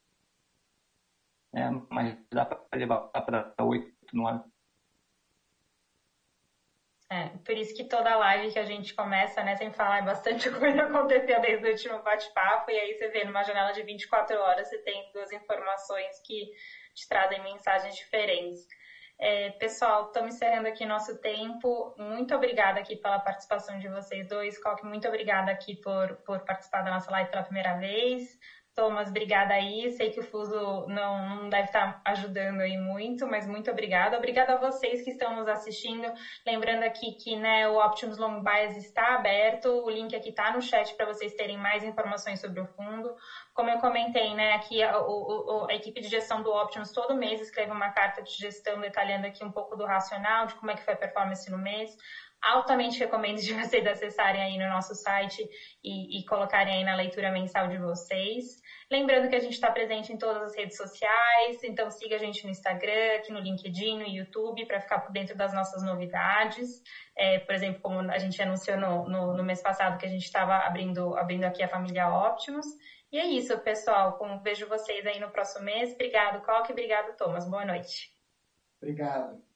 Mas dá para levar para 8, 9. Por isso que toda live que a gente começa, né, sem falar, bastante coisa aconteceu desde o último bate-papo, e aí você vê numa janela de 24 horas, você tem duas informações que te trazem mensagens diferentes. Pessoal, estamos encerrando aqui nosso tempo. Muito obrigada aqui pela participação de vocês dois. Coque, muito obrigada aqui por participar da nossa live pela primeira vez. Thomas, obrigada aí. Sei que o fuso não deve estar ajudando aí muito, mas muito obrigada. Obrigada a vocês que estão nos assistindo. Lembrando aqui que, né, o Optimus Long Bias está aberto. O link aqui está no chat para vocês terem mais informações sobre o fundo. Como eu comentei, né, aqui a equipe de gestão do Optimus todo mês escreve uma carta de gestão detalhando aqui um pouco do racional, de como é que foi a performance no mês. Altamente recomendo de vocês acessarem aí no nosso site e colocarem aí na leitura mensal de vocês. Lembrando que a gente está presente em todas as redes sociais, então siga a gente no Instagram, aqui no LinkedIn, no YouTube, para ficar por dentro das nossas novidades. Por exemplo, como a gente anunciou no mês passado, que a gente estava abrindo aqui a família Optimus. E é isso, pessoal. Vejo vocês aí no próximo mês. Obrigado, Coque. Obrigado, Thomas. Boa noite. Obrigado.